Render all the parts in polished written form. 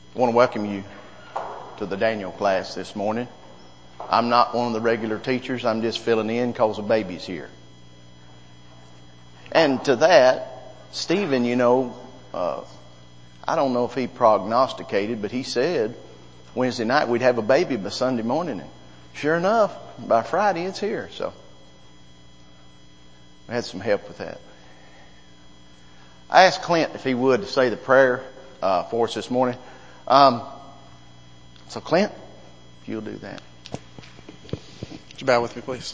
I want to welcome you to the Daniel class this morning. I'm not one of the regular teachers. I'm just filling in because the baby's here. And to that, Stephen, I don't know if he prognosticated, but he said Wednesday night we'd have a baby by Sunday morning. And sure enough, by Friday it's here. So we had some help with that. I asked Clint if he would say the prayer for us this morning. So Clint, if you'll do that. Would you bow with me, please?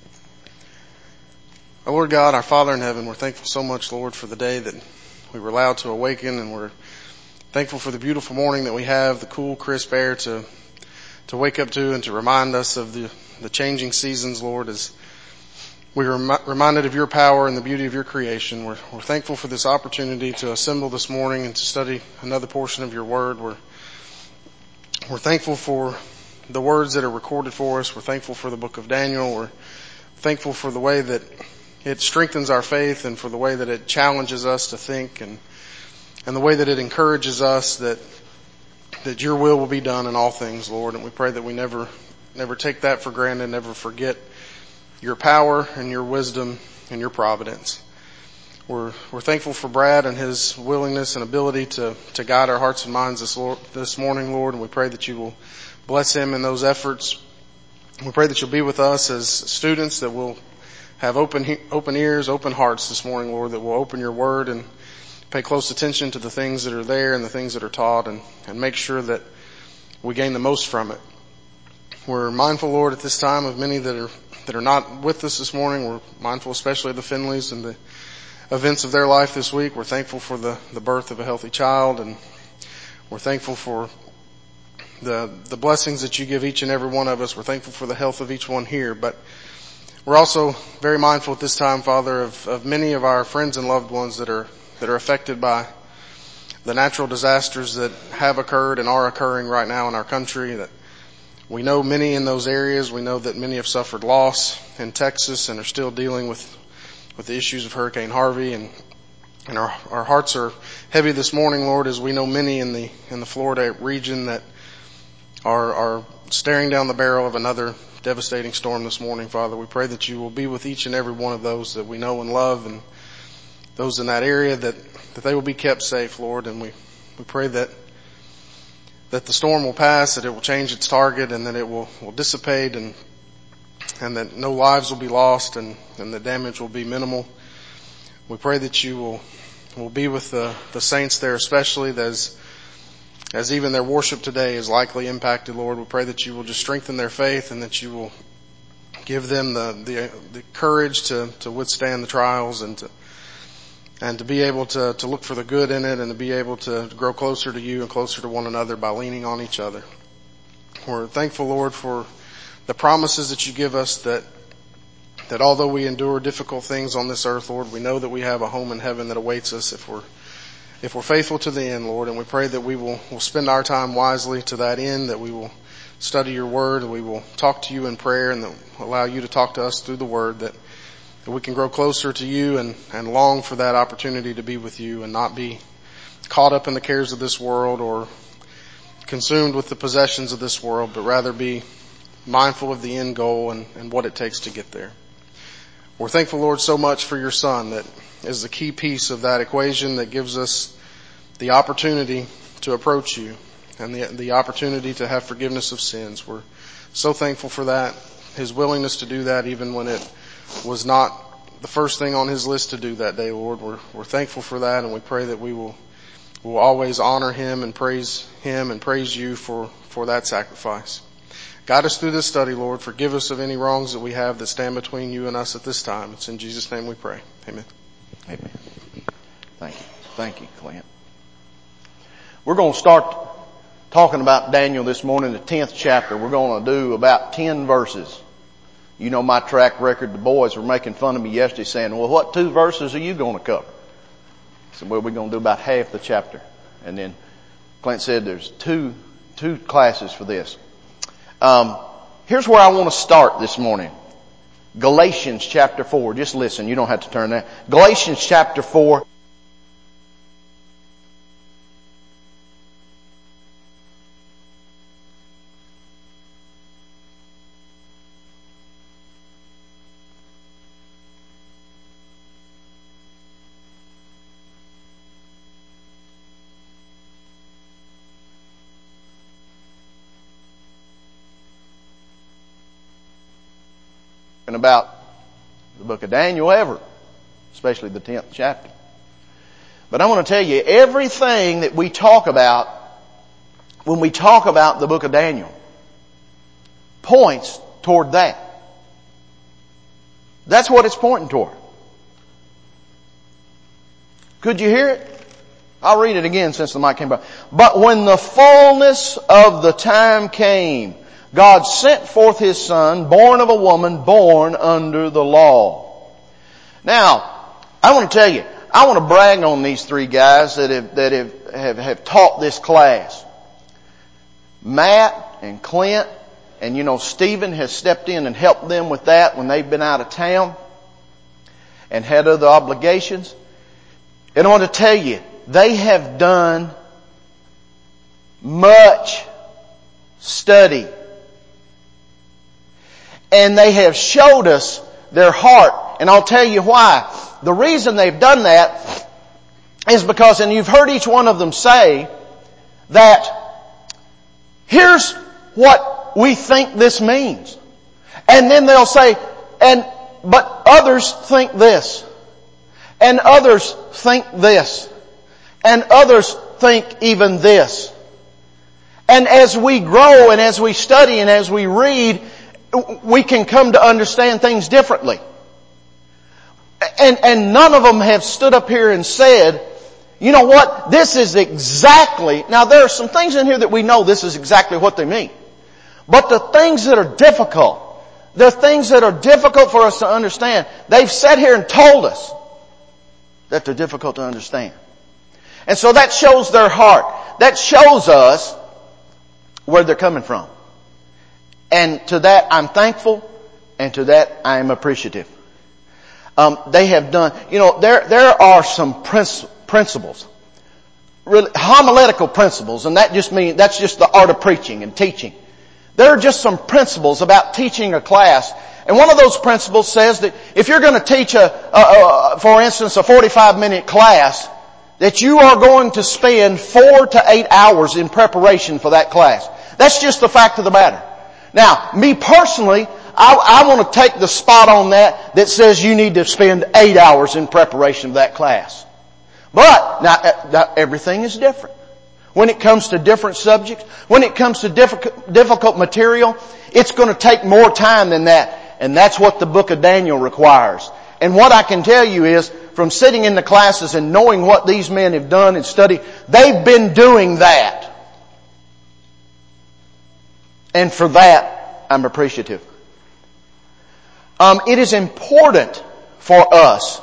Our Lord God, our Father in heaven, we're thankful so much, Lord, for the day that we were allowed to awaken, and we're thankful for the beautiful morning that we have, the cool, crisp air to wake up to and to remind us of the changing seasons, Lord, as we are reminded of your power and the beauty of your creation. We're thankful for this opportunity to assemble this morning and to study another portion of your word. We're thankful for the words that are recorded for us. We're thankful for the book of Daniel. We're thankful for the way that it strengthens our faith and for the way that it challenges us to think and the way that it encourages us that your will be done in all things, Lord. And we pray that we never take that for granted, never forget your power and your wisdom and your providence. We're thankful for Brad and his willingness and ability to guide our hearts and minds this morning, Lord. And we pray that you will bless him in those efforts. We pray that you'll be with us as students, that we'll have open ears, open hearts this morning, Lord, that we'll open your word and pay close attention to the things that are there and the things that are taught and make sure that we gain the most from it. We're mindful, Lord, at this time of many that are not with us this morning. We're mindful especially of the Finleys and the events of their life this week. We're thankful for the birth of a healthy child, and we're thankful for the blessings that you give each and every one of us. We're thankful for the health of each one here, but we're also very mindful at this time, Father, of many of our friends and loved ones that are affected by the natural disasters that have occurred and are occurring right now in our country. That we know many in those areas. We know that many have suffered loss in Texas and are still dealing with the issues of Hurricane Harvey, and our hearts are heavy this morning, Lord, as we know many in the Florida region that are staring down the barrel of another devastating storm this morning, Father. We pray that you will be with each and every one of those that we know and love, and those in that area that they will be kept safe, Lord. And we pray that the storm will pass, that it will change its target, and that it will dissipate, and that no lives will be lost, and the damage will be minimal. We pray that you will be with the saints there, especially as even their worship today is likely impacted, Lord. We pray that you will just strengthen their faith and that you will give them the courage to withstand the trials and to be able to look for the good in it and to be able to grow closer to you and closer to one another by leaning on each other. We're thankful, Lord, for the promises that you give us that although we endure difficult things on this earth, Lord, we know that we have a home in heaven that awaits us if we're faithful to the end, Lord. And we pray that we'll spend our time wisely to that end, that we will study your word, and we will talk to you in prayer, and that we'll allow you to talk to us through the word, that we can grow closer to you and long for that opportunity to be with you and not be caught up in the cares of this world or consumed with the possessions of this world, but rather be mindful of the end goal and what it takes to get there. We're thankful, Lord, so much for your Son that is the key piece of that equation that gives us the opportunity to approach you and the opportunity to have forgiveness of sins. We're so thankful for that, his willingness to do that even when it was not the first thing on his list to do that day, Lord. We're thankful for that, and we pray that we'll always honor him and praise you for that sacrifice. Guide us through this study, Lord. Forgive us of any wrongs that we have that stand between you and us at this time. It's in Jesus' name we pray. Amen. Amen. Thank you, Clint. We're going to start talking about Daniel this morning, the 10th chapter. We're going to do about 10 verses. You know my track record. The boys were making fun of me yesterday saying, well, what 2 verses are you going to cover? I said, well, we're going to do about half the chapter. And then Clint said there's two classes for this. Here's where I want to start this morning. Galatians chapter 4. Just listen. You don't have to turn there. Galatians chapter 4. about the book of Daniel ever, especially the 10th chapter. But I want to tell you, everything that we talk about when we talk about the book of Daniel points toward that. That's what it's pointing toward. Could you hear it? I'll read it again since the mic came by. But when the fullness of the time came, God sent forth His Son, born of a woman, born under the law. Now, I want to tell you, I want to brag on these three guys that have taught this class. Matt and Clint, and Stephen has stepped in and helped them with that when they've been out of town and had other obligations. And I want to tell you, they have done much study. And they have showed us their heart. And I'll tell you why. The reason they've done that is because, and you've heard each one of them say, that here's what we think this means. And then they'll say, but others think this. And others think this. And others think even this. And as we grow and as we study and as we read, we can come to understand things differently. And none of them have stood up here and said, you know what, this is exactly, now there are some things in here that we know this is exactly what they mean. But the things that are difficult, the things that are difficult for us to understand, they've sat here and told us that they're difficult to understand. And so that shows their heart. That shows us where they're coming from. And to that I'm thankful, and to that I am appreciative. They have done, there are some principles, really homiletical principles, and that's just the art of preaching and teaching. There are just some principles about teaching a class. And one of those principles says that if you're going to teach for instance, a 45-minute class, that you are going to spend 4 to 8 hours in preparation for that class. That's just the fact of the matter. Now, me personally, I want to take the spot on that says you need to spend 8 hours in preparation for that class. But, now everything is different. When it comes to different subjects, when it comes to difficult material, it's going to take more time than that. And that's what the book of Daniel requires. And what I can tell you is, from sitting in the classes and knowing what these men have done and studied, they've been doing that. And for that, I'm appreciative. It is important for us.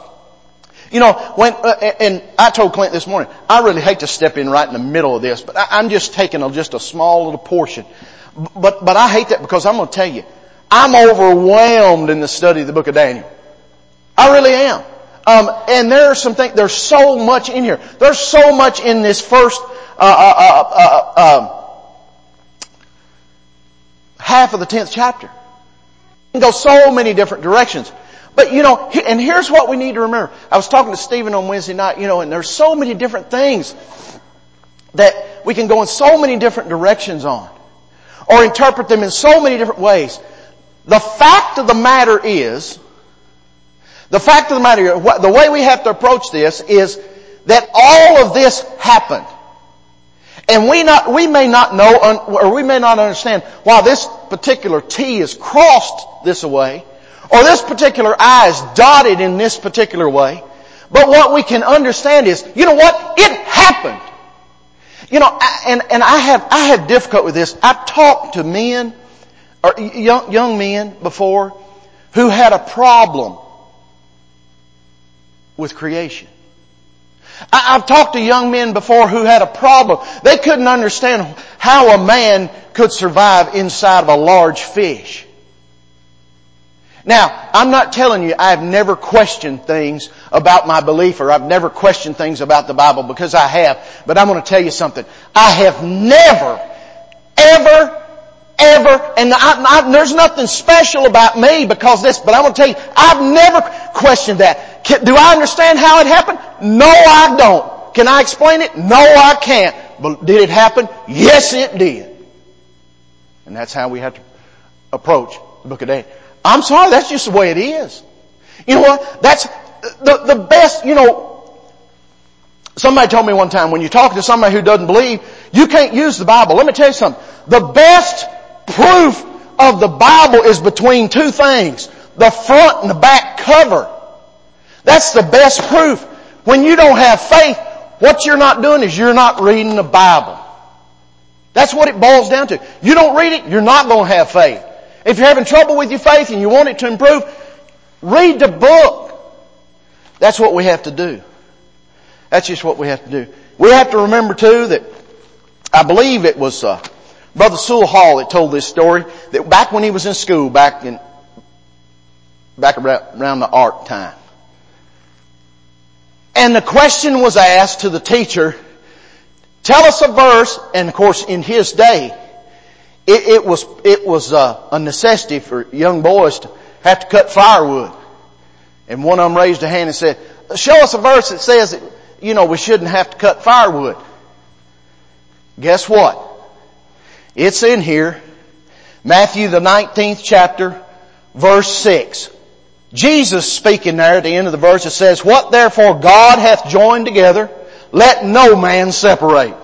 And I told Clint this morning, I really hate to step in right in the middle of this, but I'm just taking just a small little portion. But I hate that because I'm going to tell you, I'm overwhelmed in the study of the book of Daniel. I really am. And there are some things, there's so much in here. There's so much in this first, half of the 10th chapter. It can go so many different directions. But and here's what we need to remember. I was talking to Stephen on Wednesday night, and there's so many different things that we can go in so many different directions on. Or interpret them in so many different ways. The fact of the matter is, the way we have to approach this is that all of this happened. And we may not know, or we may not understand why this particular T is crossed this way, or this particular I is dotted in this particular way. But what we can understand is, you know what? It happened. And I have difficulty with this. I've talked to men, or young men before, who had a problem with creation. I've talked to young men before who had a problem. They couldn't understand how a man could survive inside of a large fish. Now, I'm not telling you I've never questioned things about my belief, or I've never questioned things about the Bible, because I have. But I'm going to tell you something. I have never, ever, and there's nothing special about me because this, but I'm going to tell you, I've never questioned that. Do I understand how it happened? No, I don't. Can I explain it? No, I can't. But did it happen? Yes, it did. And that's how we have to approach the book of Daniel. I'm sorry, that's just the way it is. You know what? That's the best, somebody told me one time, when you're talking to somebody who doesn't believe, you can't use the Bible. Let me tell you something. The best proof of the Bible is between two things. The front and the back cover. That's the best proof. When you don't have faith, what you're not doing is you're not reading the Bible. That's what it boils down to. You don't read it, you're not going to have faith. If you're having trouble with your faith and you want it to improve, read the book. That's what we have to do. That's just what we have to do. We have to remember too that I believe it was Brother Sewell Hall that told this story, that back when he was in school, back around the art time. And the question was asked to the teacher, tell us a verse, and of course in his day, it was a necessity for young boys to have to cut firewood. And one of them raised a hand and said, show us a verse that says that, we shouldn't have to cut firewood. Guess what? It's in here. Matthew the 19th chapter, verse 6. Jesus speaking there at the end of the verse, it says, what therefore God hath joined together, let no man separate.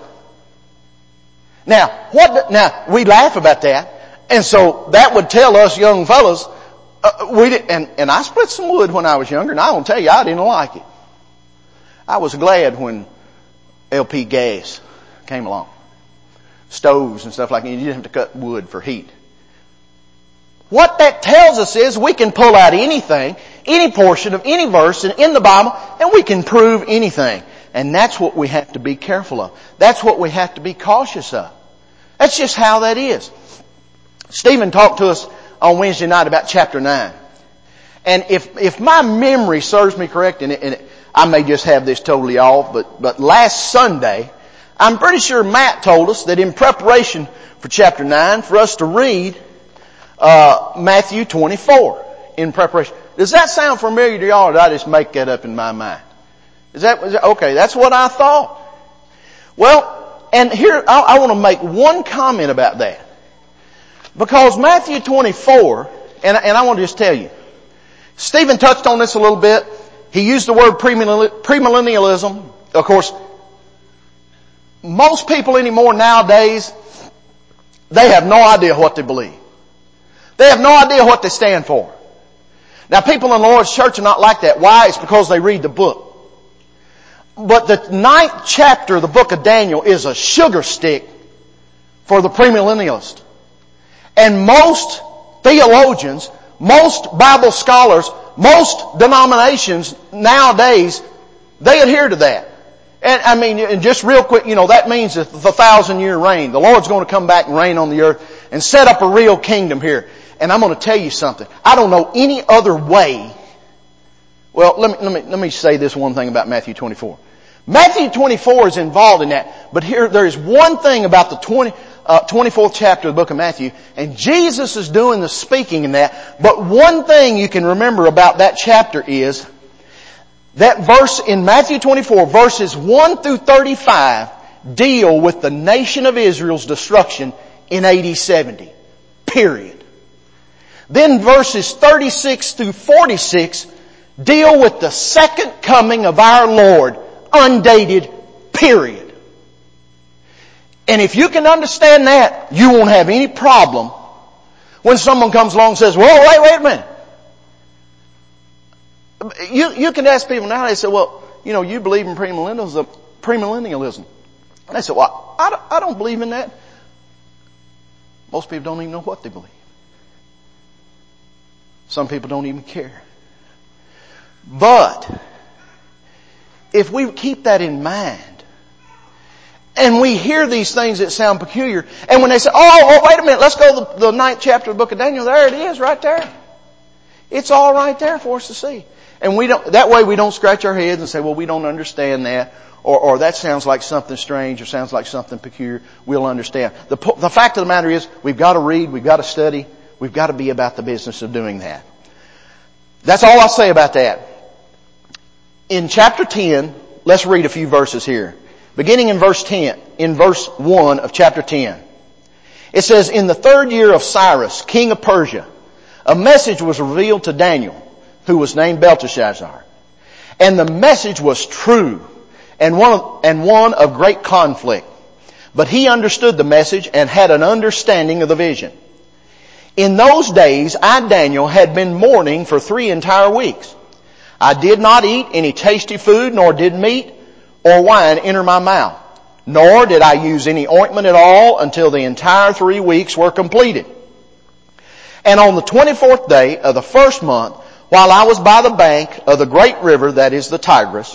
Now, we laugh about that, and so that would tell us young fellas, and I split some wood when I was younger, and I will tell you, I didn't like it. I was glad when LP gas came along. Stoves and stuff like that. You didn't have to cut wood for heat. What that tells us is we can pull out anything, any portion of any verse in the Bible, and we can prove anything. And that's what we have to be careful of. That's what we have to be cautious of. That's just how that is. Stephen talked to us on Wednesday night about chapter 9. And if my memory serves me correct, and I may just have this totally off, but last Sunday, I'm pretty sure Matt told us that in preparation for chapter 9, for us to read Matthew 24 in preparation. Does that sound familiar to y'all, or did I just make that up in my mind? Okay, that's what I thought. Well, and here, I want to make one comment about that. Because Matthew 24, and I want to just tell you, Stephen touched on this a little bit. He used the word premillennialism. Of course, most people anymore nowadays, they have no idea what they believe. They have no idea what they stand for. Now, people in the Lord's church are not like that. Why? It's because they read the book. But the 9th chapter of the book of Daniel is a sugar stick for the premillennialist. And most theologians, most Bible scholars, most denominations nowadays, they adhere to that. And just real quick, that means the 1,000-year reign. The Lord's going to come back and reign on the earth and set up a real kingdom here. And I'm going to tell you something. I don't know any other way. Well, let me say this one thing about Matthew 24. Matthew 24 is involved in that. But here, there is one thing about the 24th chapter of the book of Matthew, and Jesus is doing the speaking in that. But one thing you can remember about that chapter is that verse in Matthew 24, verses 1 through 35, deal with the nation of Israel's destruction in AD 70. Period. Then verses 36 through 46 deal with the second coming of our Lord, undated, period. And if you can understand that, you won't have any problem when someone comes along and says, whoa, wait a minute. You can ask people now, they say, well, you believe in premillennialism. And they say, well, I don't believe in that. Most people don't even know what they believe. Some people don't even care. But if we keep that in mind, and we hear these things that sound peculiar, and when they say, oh, wait a minute, let's go to the 9th chapter of the book of Daniel, there it is, right there. It's all right there for us to see. And that way we don't scratch our heads and say, well, we don't understand that, or that sounds like something strange, or sounds like something peculiar. We'll understand. The fact of the matter is, we've got to read, we've got to study, we've got to be about the business of doing that. That's all I'll say about that. In chapter 10, let's read a few verses here. Beginning in verse 1 of chapter 10. It says, in the 3rd year of Cyrus, king of Persia, a message was revealed to Daniel, who was named Belteshazzar. And the message was true and one of great conflict. But he understood the message and had an understanding of the vision. In those days, I, Daniel, had been mourning for 3 entire weeks. I did not eat any tasty food, nor did meat or wine enter my mouth. Nor did I use any ointment at all until the entire 3 weeks were completed. And on the 24th day of the first month, while I was by the bank of the great river that is the Tigris,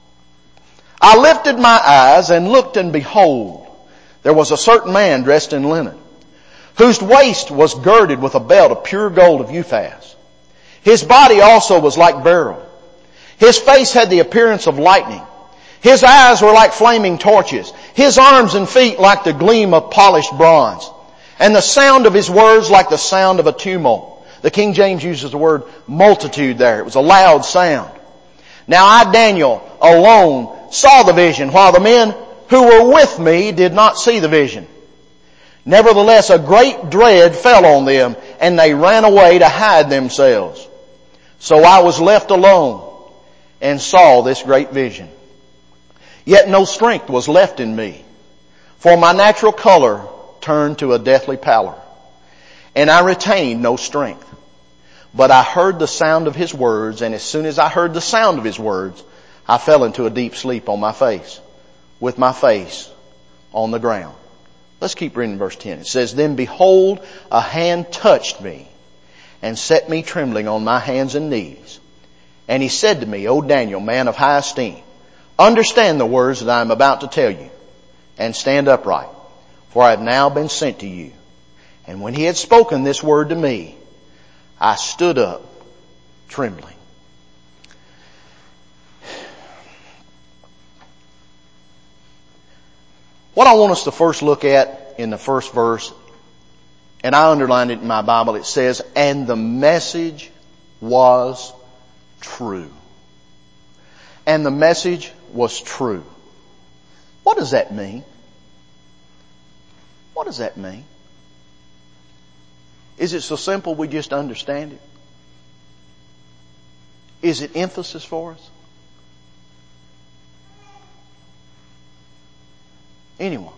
I lifted my eyes and looked, and behold, there was a certain man dressed in linen, whose waist was girded with a belt of pure gold of Uphaz. His body also was like beryl. His face had the appearance of lightning. His eyes were like flaming torches. His arms and feet like the gleam of polished bronze. And the sound of his words like the sound of a tumult. The King James uses the word multitude there. It was a loud sound. Now I, Daniel, alone saw the vision, while the men who were with me did not see the vision. Nevertheless, a great dread fell on them, and they ran away to hide themselves. So I was left alone and saw this great vision. Yet no strength was left in me, for my natural color turned to a deathly pallor, and I retained no strength. But I heard the sound of his words, and as soon as I heard the sound of his words, I fell into a deep sleep on my face, with my face on the ground. Let's keep reading verse 10. It says, Then behold, a hand touched me, and set me trembling on my hands and knees. And he said to me, O Daniel, man of high esteem, understand the words that I am about to tell you, and stand upright, for I have now been sent to you. And when he had spoken this word to me, I stood up, trembling. What I want us to first look at in the first verse, and I underlined it in my Bible, it says, and the message was true. And the message was true. What does that mean? What does that mean? Is it so simple we just understand it? Is it emphasis for us? Anyone?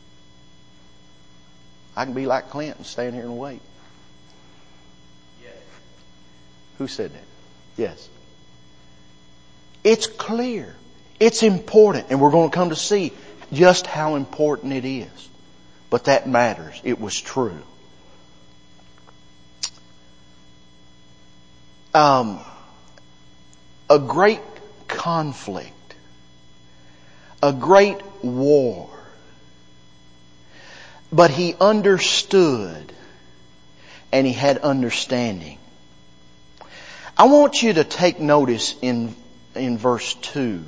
I can be like Clint and stand here and wait. Yes. Who said that? Yes. It's clear. It's important. And we're going to come to see just how important it is. But that matters. It was true. A great conflict. A great war. But he understood and he had understanding. I want you to take notice in verse 2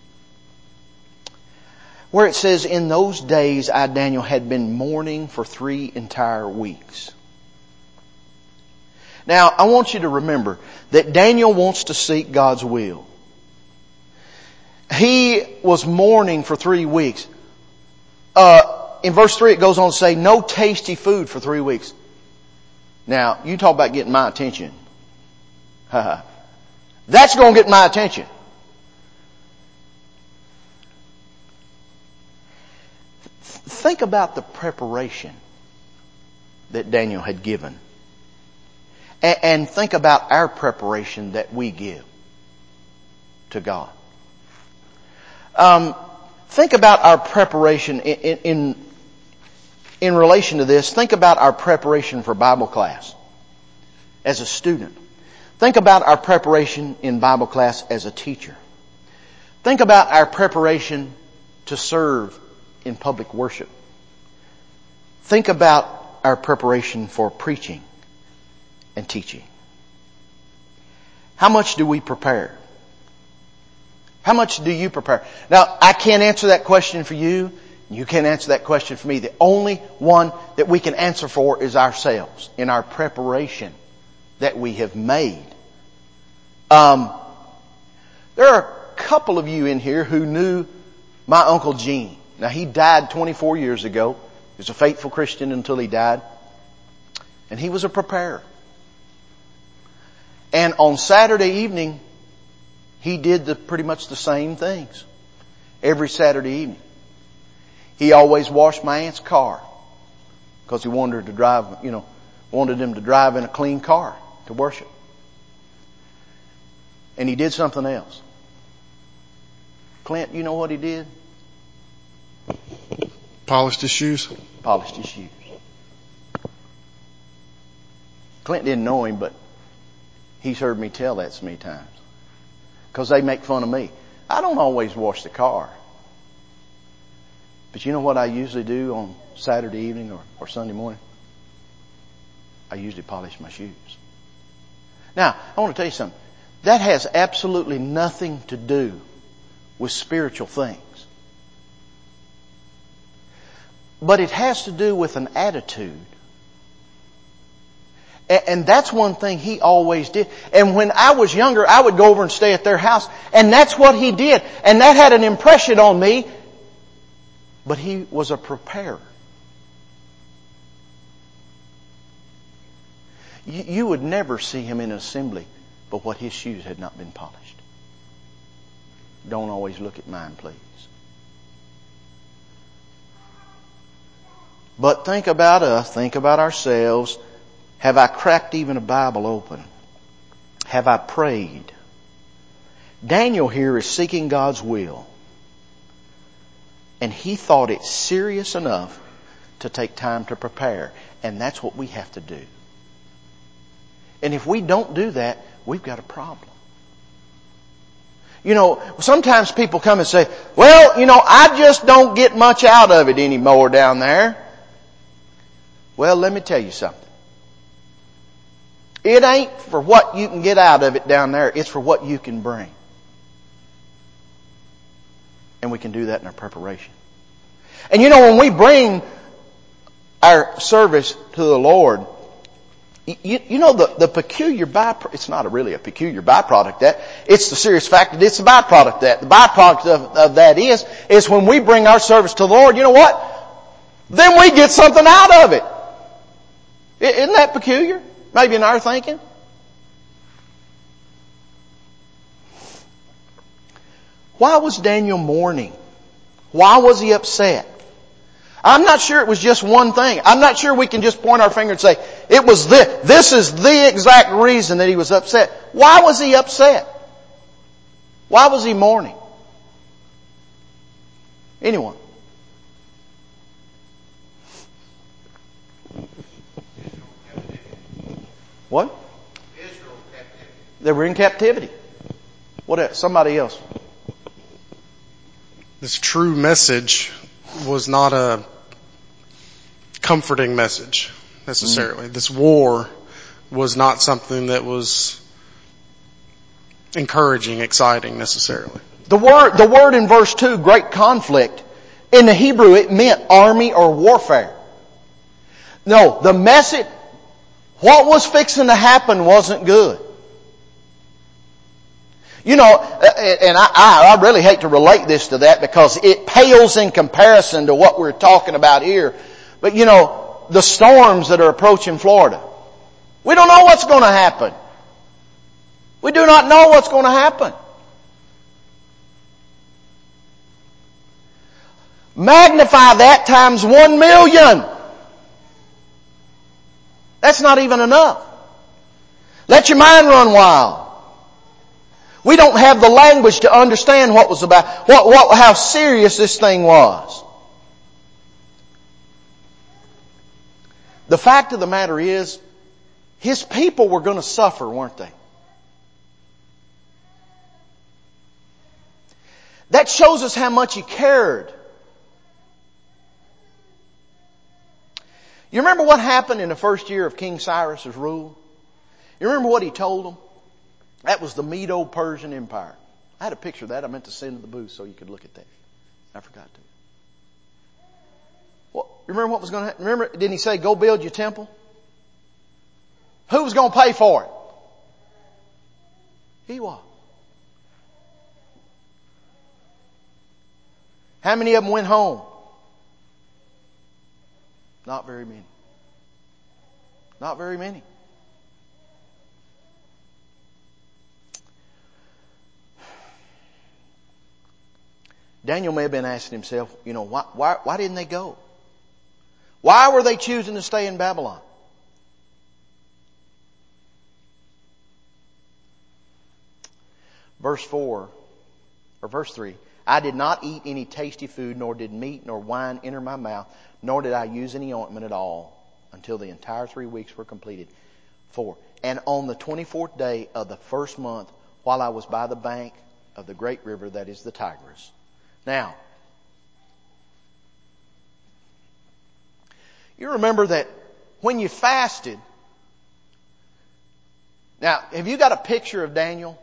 where it says, in those days I, Daniel, had been mourning for 3 entire weeks. Now, I want you to remember that Daniel wants to seek God's will. He was mourning for 3 weeks. In verse 3 it goes on to say, no tasty food for 3 weeks. Now, you talk about getting my attention. That's going to get my attention. Think about the preparation that Daniel had given. And think about our preparation that we give to God. Think about our preparation in relation to this. Think about our preparation for Bible class as a student. Think about our preparation in Bible class as a teacher. Think about our preparation to serve in public worship. Think about our preparation for preaching and teaching. How much do we prepare? How much do you prepare? Now, I can't answer that question for you. You can't answer that question for me. The only one that we can answer for is ourselves in our preparation that we have made. There are a couple of you in here who knew my Uncle Gene. Now, he died 24 years ago. He was a faithful Christian until he died. And he was a preparer. And on Saturday evening, he did pretty much the same things. Every Saturday evening. He always washed my aunt's car. Because he wanted her to drive, wanted him to drive in a clean car to worship. And he did something else. Clint, you know what he did? Polished his shoes. Polished his shoes. Clint didn't know him, but he's heard me tell that so many times. Because they make fun of me. I don't always wash the car. But you know what I usually do on Saturday evening or Sunday morning? I usually polish my shoes. Now, I want to tell you something. That has absolutely nothing to do with spiritual things. But it has to do with an attitude. And that's one thing he always did. And when I was younger, I would go over and stay at their house. And that's what he did. And that had an impression on me. But he was a preparer. You would never see him in an assembly but what his shoes had not been polished. Don't always look at mine, please. But think about us, think about ourselves. Have I cracked even a Bible open? Have I prayed? Daniel here is seeking God's will. And he thought it serious enough to take time to prepare. And that's what we have to do. And if we don't do that, we've got a problem. Sometimes people come and say, well, I just don't get much out of it anymore down there. Well, let me tell you something. It ain't for what you can get out of it down there. It's for what you can bring. And we can do that in our preparation. And when we bring our service to the Lord, the peculiar byproduct, it's not really a peculiar byproduct that, it's the serious fact that it's a byproduct that. The byproduct of that is when we bring our service to the Lord, you know what? Then we get something out of it. Isn't that peculiar? Maybe in our thinking. Why was Daniel mourning? Why was he upset? I'm not sure it was just one thing. I'm not sure we can just point our finger and say, it was this. This is the exact reason that he was upset. Why was he upset? Why was he mourning? Anyone? What? They were in captivity. What else? Somebody else. This true message was not a comforting message necessarily. This war was not something that was encouraging, exciting necessarily. The word in verse 2, great conflict, in the Hebrew it meant army or warfare. No, the message, what was fixing to happen wasn't good. And I really hate to relate this to that because it pales in comparison to what we're talking about here. But the storms that are approaching Florida. We don't know what's going to happen. We do not know what's going to happen. Magnify that times 1 million. That's not even enough. Let your mind run wild. We don't have the language to understand what was about, how serious this thing was. The fact of the matter is, his people were going to suffer, weren't they? That shows us how much he cared. You remember what happened in the first year of King Cyrus's rule? You remember what he told them? That was the Medo-Persian Empire. I had a picture of that. I meant to send to the booth so you could look at that. I forgot to. Well, remember what was going to happen? Remember, didn't he say, go build your temple? Who was going to pay for it? He was. How many of them went home? Not very many. Not very many. Daniel may have been asking himself, why didn't they go? Why were they choosing to stay in Babylon? Verse 3, I did not eat any tasty food, nor did meat nor wine enter my mouth, nor did I use any ointment at all until the entire 3 weeks were completed. 4, and on the 24th day of the first month, while I was by the bank of the great river that is the Tigris. Now, you remember that when you fasted, now, have you got a picture of Daniel?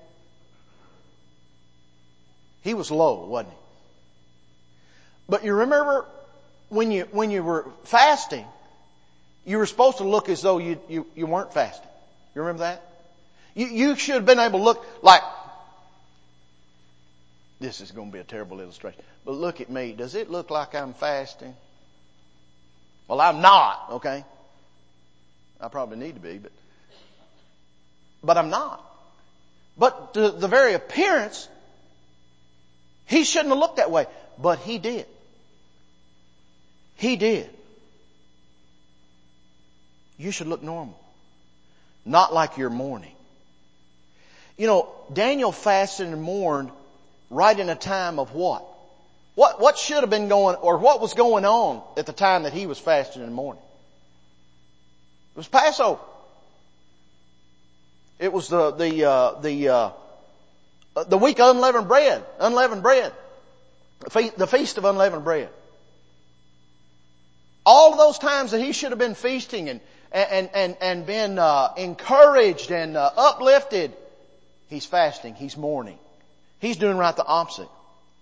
He was low, wasn't he? But you remember when you were fasting, you were supposed to look as though you weren't fasting. You remember that? You should have been able to look like, this is going to be a terrible illustration, but look at me. Does it look like I'm fasting? Well, I'm not, okay? I probably need to be, but I'm not. But the very appearance, he shouldn't have looked that way, but he did. He did. You should look normal. Not like you're mourning. Daniel fasted and mourned right in a time of what? What should have been going, or what was going on at the time that he was fasting and mourning? It was Passover. It was the week of unleavened bread. The feast of unleavened bread. All of those times that he should have been feasting and been encouraged and uplifted, he's fasting, he's mourning. He's doing right the opposite.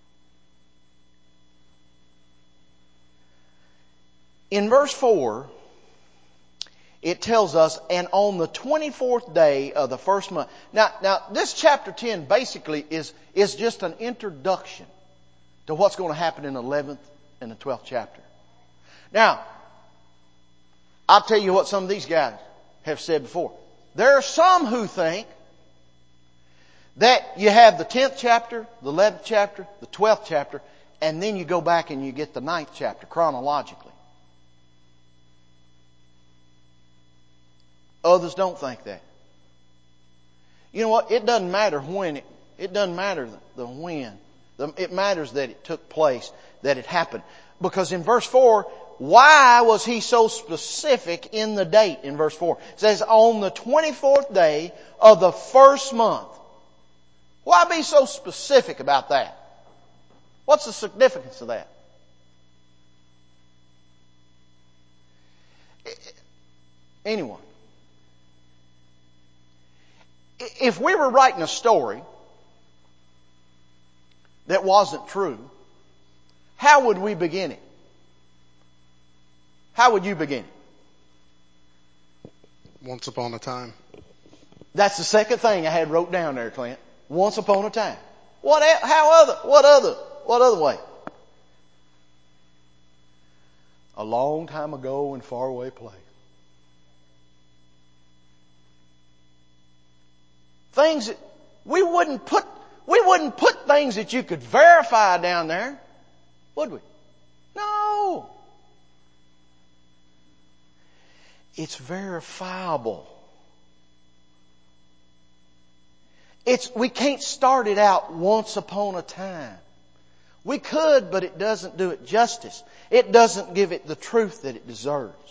In verse 4, it tells us, and on the 24th day of the first month. Now this chapter 10 basically is just an introduction to what's going to happen in the 11th and the 12th chapter. Now, I'll tell you what some of these guys have said before. There are some who think that you have the 10th chapter, the 11th chapter, the 12th chapter, and then you go back and you get the 9th chapter chronologically. Others don't think that. You know what? It doesn't matter when. It doesn't matter the when. It matters that it took place, that it happened. Because in verse 4, why was he so specific in the date in verse 4? It says, on the 24th day of the first month. Why be so specific about that? What's the significance of that? Anyone? If we were writing a story that wasn't true, how would we begin it? How would you begin it? Once upon a time. That's the second thing I had wrote down there, Clint. Once upon a time. What other way? A long time ago in faraway place. Things that we wouldn't put things that you could verify down there, would we? No. It's verifiable. We can't start it out once upon a time. We could, but it doesn't do it justice. It doesn't give it the truth that it deserves.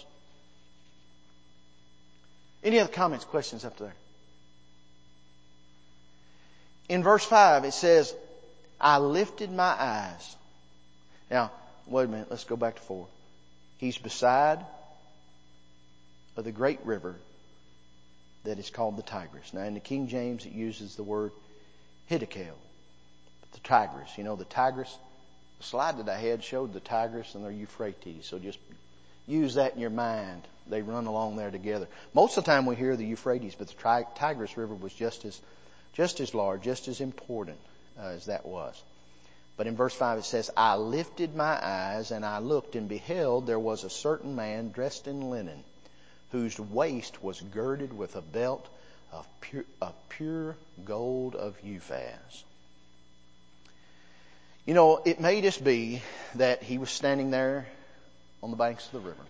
Any other comments, questions up there? In verse 5 it says, I lifted my eyes. Now, wait a minute, let's go back to 4. He's beside of the great river that is called the Tigris. Now in the King James it uses the word Hiddekel. But the Tigris, the Tigris, the slide that I had showed the Tigris and the Euphrates. So just use that in your mind. They run along there together. Most of the time we hear the Euphrates, but the Tigris River was just as large, just as important as that was. But in verse 5 it says, I lifted my eyes and I looked and beheld there was a certain man dressed in linen, whose waist was girded with a belt of pure gold of Uphaz. You know, it may just be that he was standing there on the banks of the river.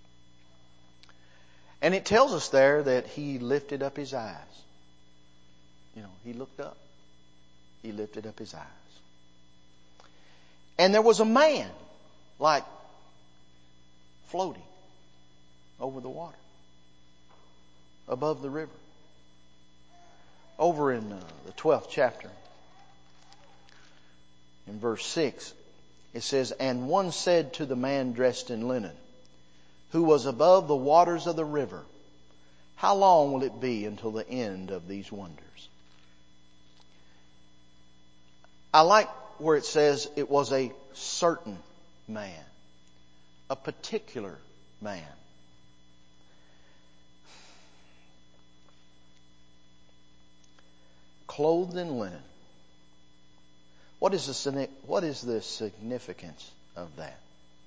And it tells us there that he lifted up his eyes. You know, he looked up. He lifted up his eyes. And there was a man, like, floating over the water, above the river. Over in the 12th chapter, in verse 6, it says, "And one said to the man dressed in linen, who was above the waters of the river, how long will it be until the end of these wonders?" I like where it says it was a certain man, a particular man. Clothed in linen. What is the significance of that?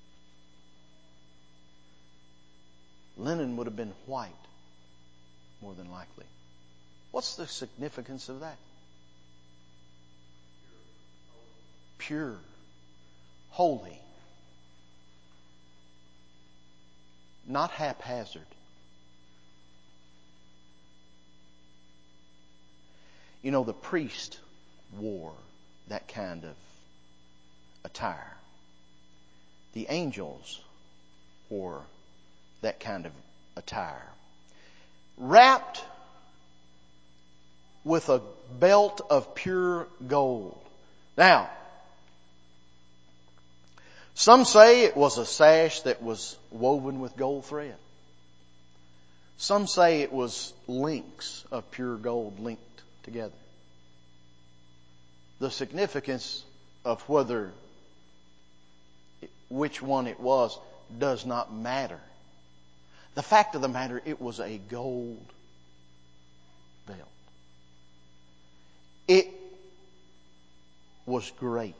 Linen would have been white, more than likely. What's the significance of that? Pure, holy, not haphazard. You know, the priest wore that kind of attire. The angels wore that kind of attire. Wrapped with a belt of pure gold. Now, some say it was a sash that was woven with gold thread. Some say it was links of pure gold linked together. The significance of which one it was does not matter. The fact of the matter, it was a gold belt. It was great.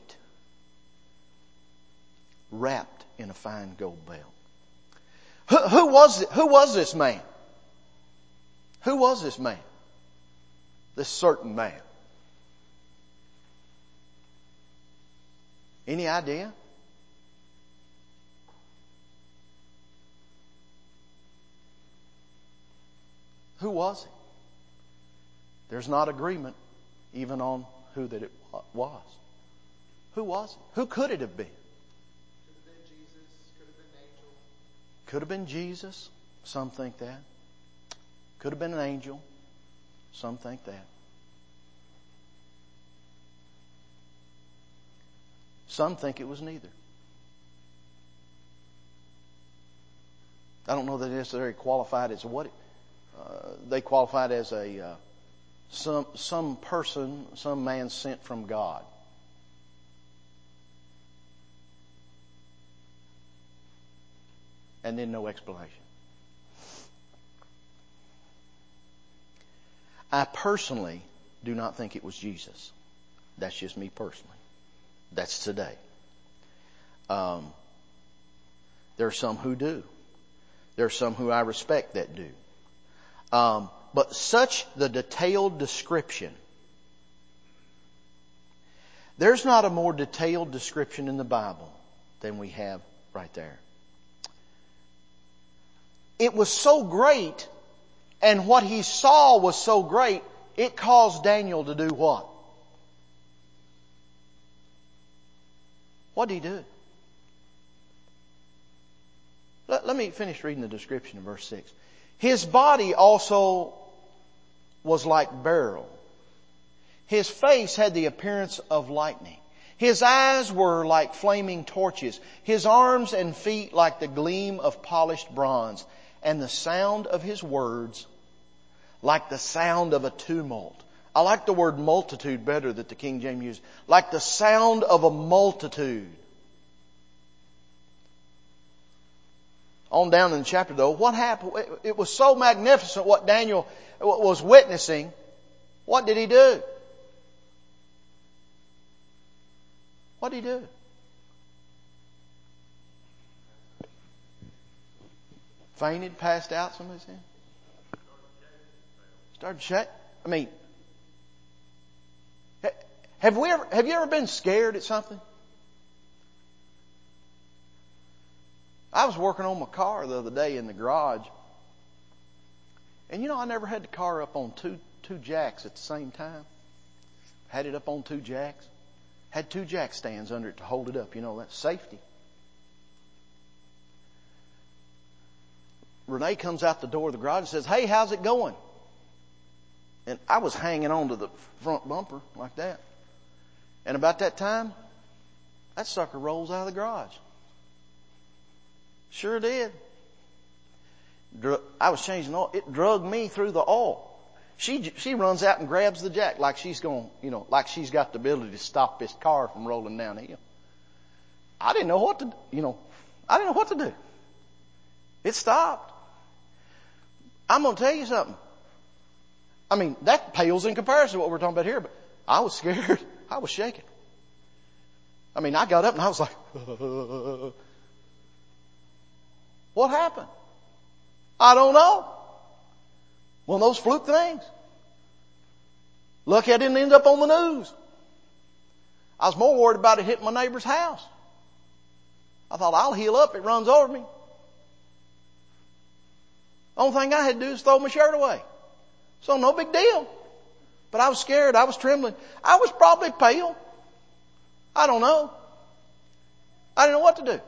Wrapped in a fine gold belt. Who was it? Who was this man? Who was this man? This certain man. Any idea? Who was it? There's not agreement even on who that it was. Who was it? Who could it have been? Could have been Jesus. Could have been an angel. Could have been Jesus. Some think that. Could have been an angel. Some think that. Some think it was neither. I don't know that it's necessarily qualified as what they qualified as a some person, some man sent from God. And then no explanation. I personally do not think it was Jesus. That's just me personally. That's today. There are some who do. There are some who I respect that do. But such the detailed description. There's not a more detailed description in the Bible than we have right there. It was so great, and what he saw was so great, it caused Daniel to do what? What did he do? Let me finish reading the description in verse 6. His body also was like beryl. His face had the appearance of lightning. His eyes were like flaming torches. His arms and feet like the gleam of polished bronze. And the sound of his words like the sound of a tumult. I like the word multitude better that the King James used. Like the sound of a multitude. On down in the chapter though, what happened? It was so magnificent what Daniel was witnessing. What did he do? What did he do? Fainted, passed out, somebody said? Started shaking. I mean, have you ever been scared at something? I was working on my car the other day in the garage. And I never had the car up on two jacks at the same time. Had it up on 2 jacks. Had 2 jack stands under it to hold it up. That's safety. Renee comes out the door of the garage and says, "Hey, how's it going?" And I was hanging on to the front bumper like that. And about that time, that sucker rolls out of the garage. Sure did. I was changing oil. It drugged me through the oil. She runs out and grabs the jack like she's going, like she's got the ability to stop this car from rolling downhill. I didn't know what to do. It stopped. I'm going to tell you something. I mean, that pales in comparison to what we're talking about here, but I was scared. I was shaking. I mean, I got up and I was like, what happened? I don't know. One of those fluke things. Lucky I didn't end up on the news. I was more worried about it hitting my neighbor's house. I thought, I'll heal up. It runs over me. Only thing I had to do is throw my shirt away. So no big deal. But I was scared. I was trembling. I was probably pale. I don't know. I didn't know what to do.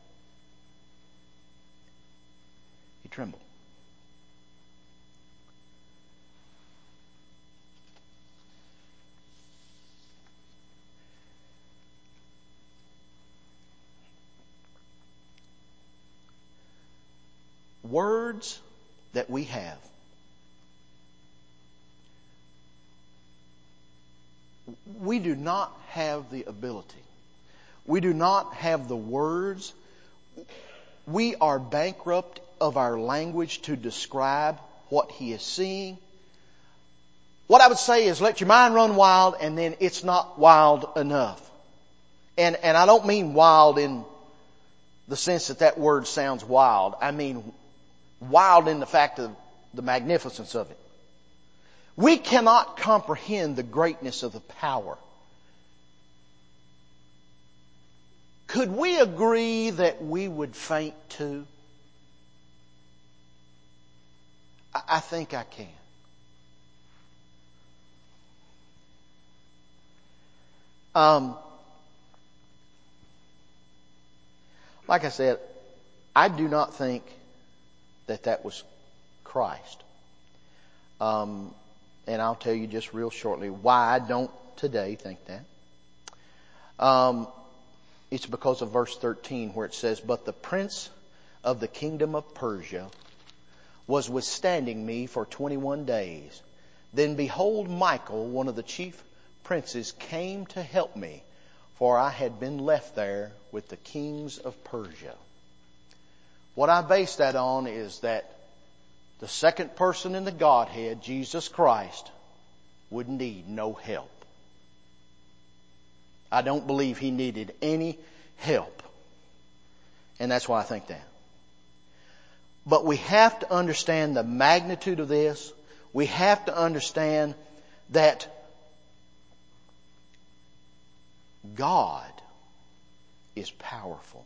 He trembled. Words that we have. We do not have the ability. We do not have the words. We are bankrupt of our language to describe what he is seeing. What I would say is let your mind run wild, and then it's not wild enough. And I don't mean wild in the sense that word sounds wild. I mean wild in the fact of the magnificence of it. We cannot comprehend the greatness of the power. Could we agree that we would faint too? I think I can. Like I said, I do not think that was Christ. And I'll tell you just real shortly why I don't today think that. It's because of verse 13 where it says, "But the prince of the kingdom of Persia was withstanding me for 21 days. Then behold, Michael, one of the chief princes, came to help me, for I had been left there with the kings of Persia." What I base that on is that the second person in the Godhead, Jesus Christ, would need no help. I don't believe he needed any help. And that's why I think that. But we have to understand the magnitude of this. We have to understand that God is powerful.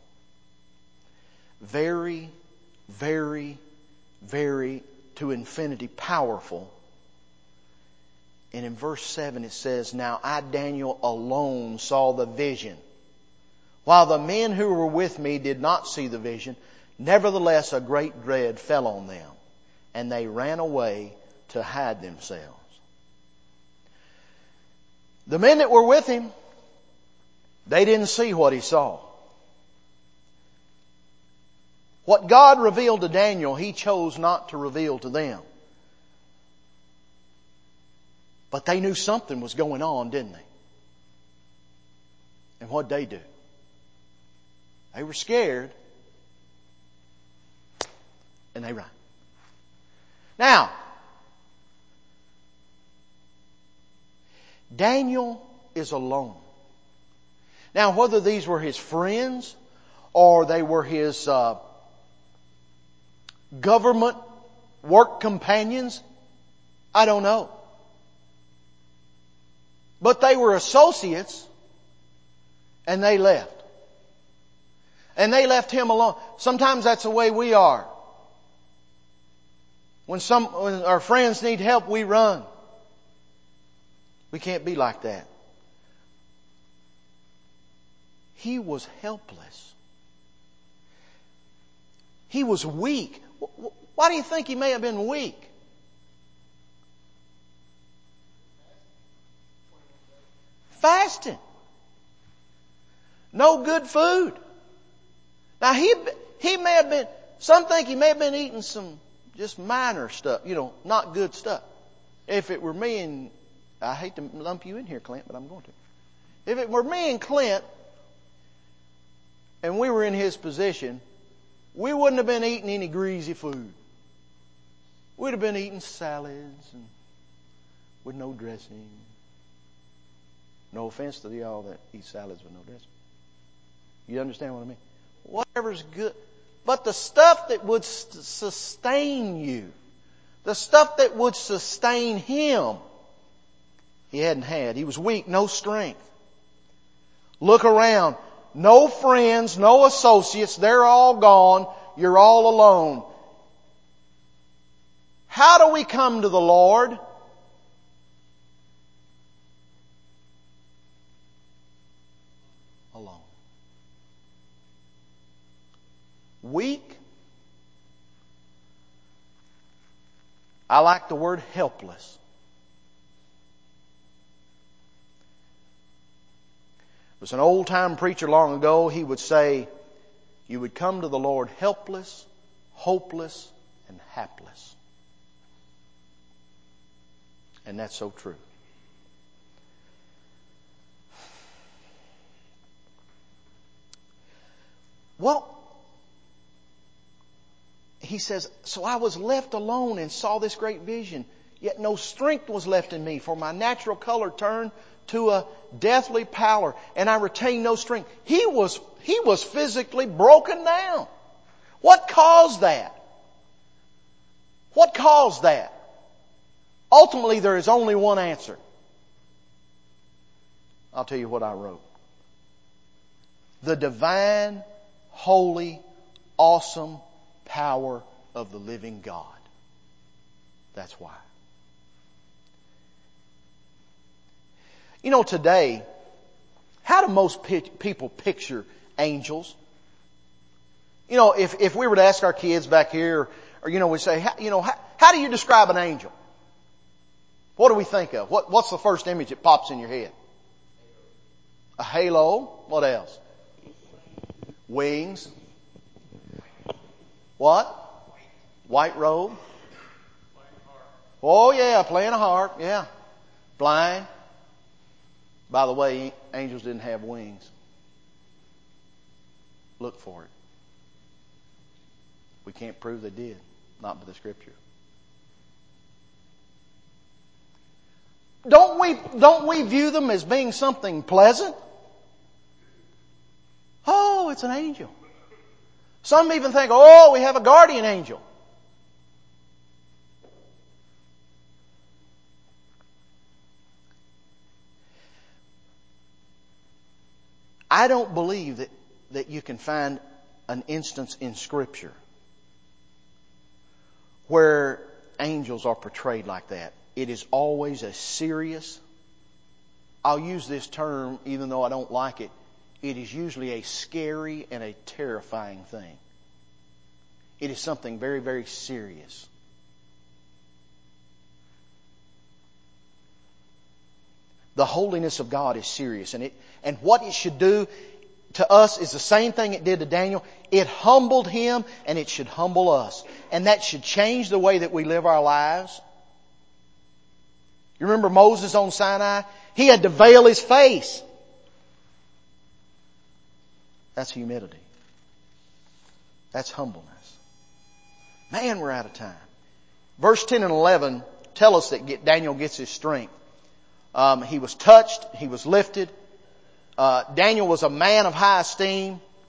Very, very, very to infinity powerful. And in verse 7 it says, "Now I, Daniel, alone saw the vision, while the men who were with me did not see the vision. Nevertheless a great dread fell on them, and they ran away to hide themselves." The men that were with him, they didn't see what he saw. What God revealed to Daniel, he chose not to reveal to them. But they knew something was going on, didn't they? And what'd they do? They were scared. And they ran. Now, Daniel is alone. Now, whether these were his friends or they were his government work companions, I don't know. But they were associates and they left. And they left him alone. Sometimes that's the way we are. When our friends need help, we run. We can't be like that. He was helpless. He was weak. Why do you think he may have been weak? Fasting. No good food. Now he may have been, some think he may have been eating some just minor stuff, not good stuff. If it were me, and I hate to lump you in here, Clint, but I'm going to. If it were me and Clint, and we were in his position, we wouldn't have been eating any greasy food. We'd have been eating salads and with no dressing. No offense to y'all that eat salads with no dressing. You understand what I mean? Whatever's good. But the stuff that would sustain you, the stuff that would sustain him, he hadn't had. He was weak, no strength. Look around. No friends, no associates. They're all gone. You're all alone. How do we come to the Lord? Alone. Weak. I like the word helpless. There was an old-time preacher long ago. He would say, you would come to the Lord helpless, hopeless, and hapless. And that's so true. Well, he says, so I was left alone and saw this great vision, yet no strength was left in me, for my natural color turned to a deathly pallor, and I retained no strength. He was physically broken down. What caused that? What caused that? Ultimately, there is only one answer. I'll tell you what I wrote. The divine, holy, awesome power of the living God. That's why. Today, how do most people picture angels? If we were to ask our kids back here, or we say, how do you describe an angel? What do we think of? What's the first image that pops in your head? A halo. What else? Wings. What? White robe. Oh yeah, playing a harp. Yeah. Blind. By the way, angels didn't have wings. Look for it. We can't prove they did. Not by the Scripture. Don't we view them as being something pleasant? Oh, it's an angel. Some even think, oh, we have a guardian angel. I don't believe that you can find an instance in Scripture where angels are portrayed like that. It is always a serious, I'll use this term even though I don't like it, it is usually a scary and a terrifying thing. It is something very, very serious. The holiness of God is serious, and what it should do to us is the same thing it did to Daniel. It humbled him, and it should humble us. And that should change the way that we live our lives. You remember Moses on Sinai? He had to veil his face. That's humility. That's humbleness. Man, we're out of time. Verse 10 and 11 tell us that Daniel gets his strength. He was touched. He was lifted. Daniel was a man of high esteem.